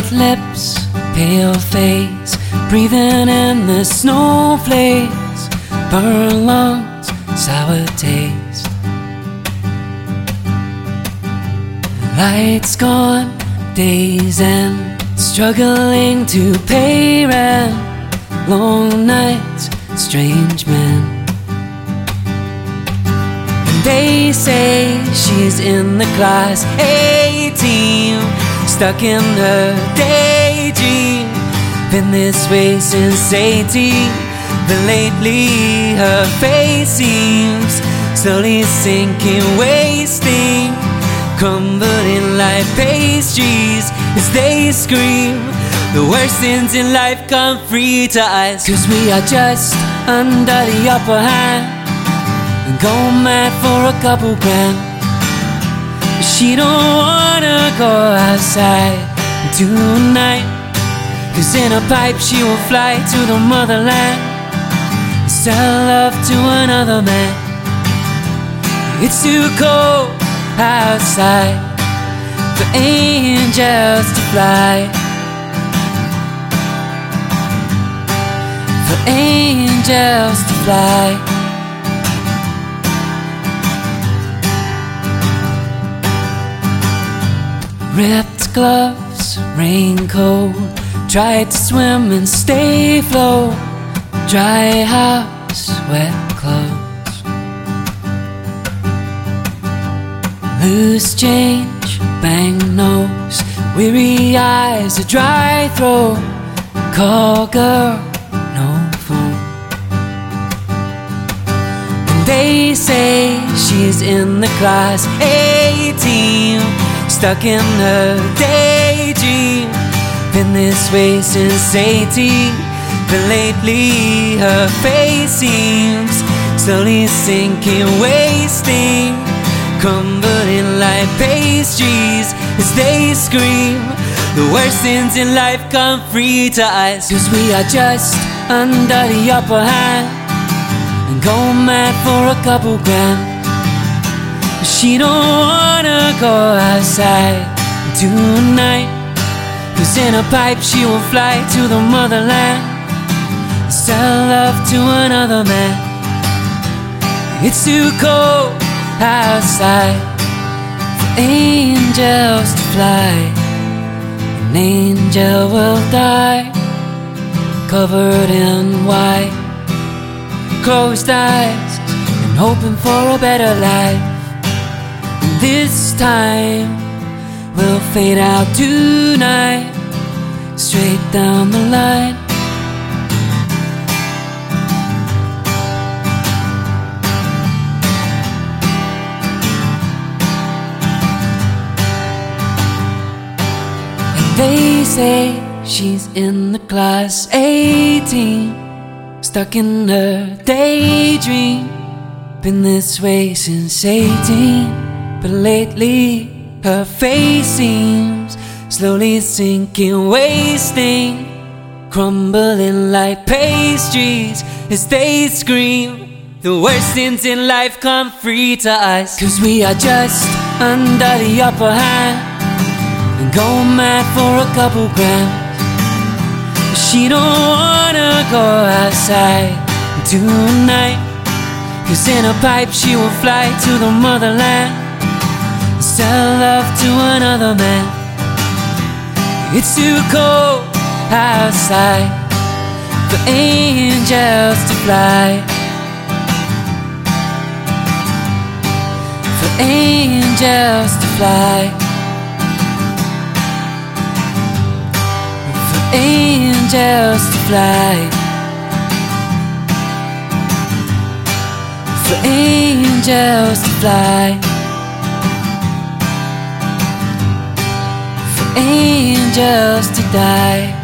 lips, pale face, breathing in the snowflakes, burn lungs, sour taste. Lights gone, days end, struggling to pay rent, long nights, strange men. And they say she's in the class 18, stuck in her daydream. Been this way since 18, but lately her face seems slowly sinking, wasting, crumbling like pastries as they scream. The worst things in life come free to us, 'cause we are just under the upper hand and go mad for a couple grand. But she don't wanna go outside tonight, 'cause in a pipe she will fly to the motherland, sell love to another man. It's too cold outside for angels to fly, for angels to fly. Ripped gloves, raincoat, tried to swim and stay afloat, dry house, wet clothes. Loose change, bang nose, weary eyes, a dry throat, call girl, no phone. And they say she's in the class 18, stuck in her daydream. Been this way since 18, but lately her face seems slowly sinking, wasting, crumbling like pastries as they scream. The worst things in life come free to us, 'cause we are just under the upper hand and go mad for a couple grand. But she don't wanna go outside tonight, 'cause in a pipe she will fly to the motherland, sell love to another man. It's too cold outside for angels to fly. An angel will die, covered in white, closed eyes and hoping for a better life. And this time will fade out tonight, straight down the line. And they say she's in the class 18, stuck in her daydream. Been this way since 18, but lately her face seems slowly sinking, wasting, crumbling like pastries as they scream. The worst things in life come free to us, 'cause we are just under the upper hand and go mad for a couple grand. But she don't wanna go outside tonight, 'cause in a pipe she will fly to the motherland, sell love to another man. It's too cold outside for angels to fly, for angels to fly, for angels to fly, for angels to fly, angels to die.